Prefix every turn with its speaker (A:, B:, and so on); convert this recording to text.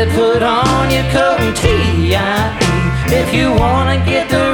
A: it, put on your coat and T-I-E if you wanna get the